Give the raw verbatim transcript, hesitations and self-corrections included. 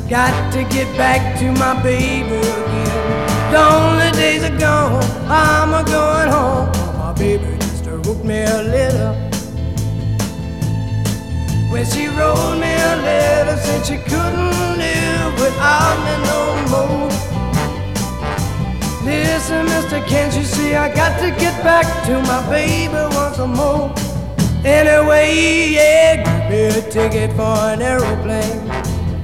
Got to get back to my baby again. Lonely days are gone, I'm a going home. My baby just wrote me a letter. When she wrote me a letter, said she couldn't live without me no more. Listen, mister, can't you see I got to get back to my baby once more. Anyway, yeah, give me a ticket for an aeroplane.